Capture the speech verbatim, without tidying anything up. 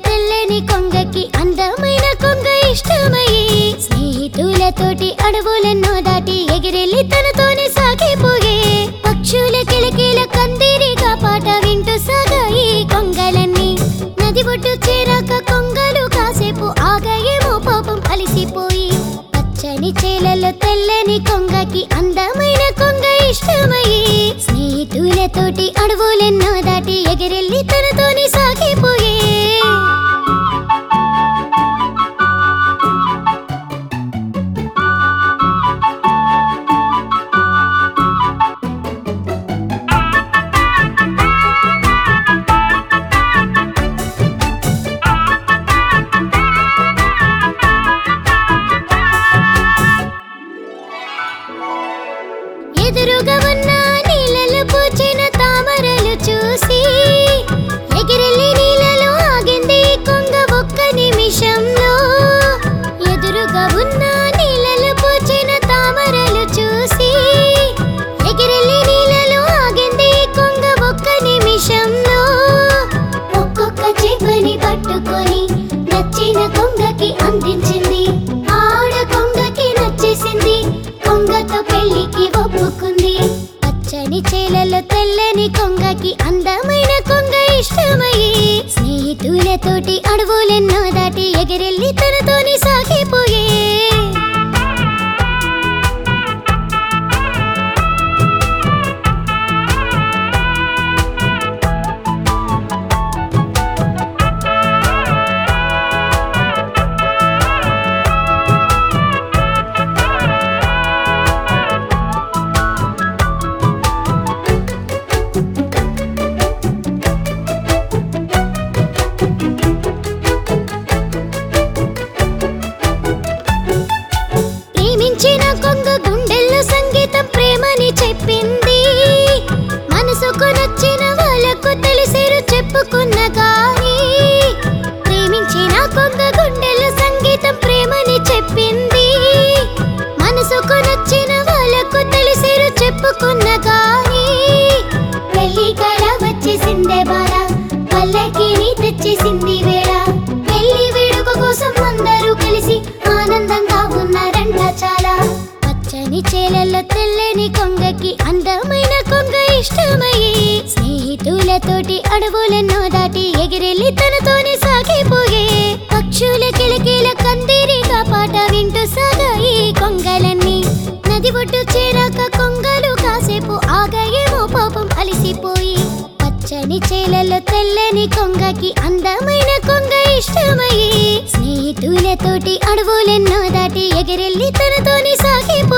తెల్లని కొంగకి అందమైన కొంగ ఇష్టమయ్యి స్నేహితులతోటి అడవులెన్నో దాటి ఎగిరెళ్ళి తనతోనే సాగిపోయే పక్షుల కిలకిల కందిరిగా పాట వింటూ సాగాయి కొంగలన్నీ నది ఒడ్డు చేరాక కొంగలు కాసేపు ఆగాయేమో పాపం అలిసిపోయి పచ్చని చేలలో తెల్లని కొంగకి అందమైన కొంగ ఇష్టమయ్యి స్నేహితులతోటి అడవులెన్నో దాటి ఎగిరెళ్ళి తనతోనే సాగిపోయే ఎదురుగా ఉన్న నీళ్ళలో పూచిన తామరలు చూసి ఎగిరెళ్ళి నీళ్ళలో ఆగింది కొంగ ఒక్క నిమిషంలో ఎదురుగా ఉన్న నీళ్ళలో పూచిన తామరలు చూసి ఎగిరెళ్ళి నీళ్ళలో ఆగింది కొంగ ఒక్క నిమిషంలో ఒక్కొక్క చేపని పట్టుకొని నచ్చిన కొంగకి అందించింది ఆడ కొంగకి నచ్చేసింది కొంగతో పెళ్లికి ఒప్పుకుంది పచ్చని చేలలో తెల్లని కొంగకి అందమైన కొంగ ఇష్టమయ్యి స్నేహితులతోటి అడవులెన్నో దాటి ఎగిరెళ్ళి తనతోని సాగిపోయే ప్రేమించిన కొంగ గుండెల్లో సంగీతం ప్రేమని చెప్పింది మనసుకు నచ్చిన వాళ్ళకు తెలిసేరు చెప్పుకున్న గాని ప్రేమించిన కొంగ గుండెల్లో సంగీతం ప్రేమని చెప్పింది మనసుకు నచ్చిన వాళ్ళకు తెలిసేరు చెప్పుకున్న గాని పెళ్లి కళ వచ్చేసిందే బాల పల్లకిని తెచ్చేసింది వేళ పెళ్లి వేడుక కోసం అందరూ కలిసి ఆనందంగా ఉన్నారంట చాలా పచ్చని చేలలో తెల్లని కొంగకి అందమైన కొంగ ఇష్టమయ్యి స్నేహితులతోటి అడవులెన్నో దాటి ఎగిరెళ్ళి తనతోనే సాగిపోయే పక్షుల కిలకిల కందిరిగా పాట వింటూ సాగాయి కొంగలన్నీ నది ఒడ్డు చేరాక కొంగలు కాసేపు ఆగాయేమో పాపం అలిసిపోయి పచ్చని చేలలో తెల్లని కొంగకి అందమైన కొంగ ఇష్టమయ్యి స్నేహితులతోటి అడవులెన్నో దాటి ఎగిరెళ్ళి తనతోని సాగిపోయే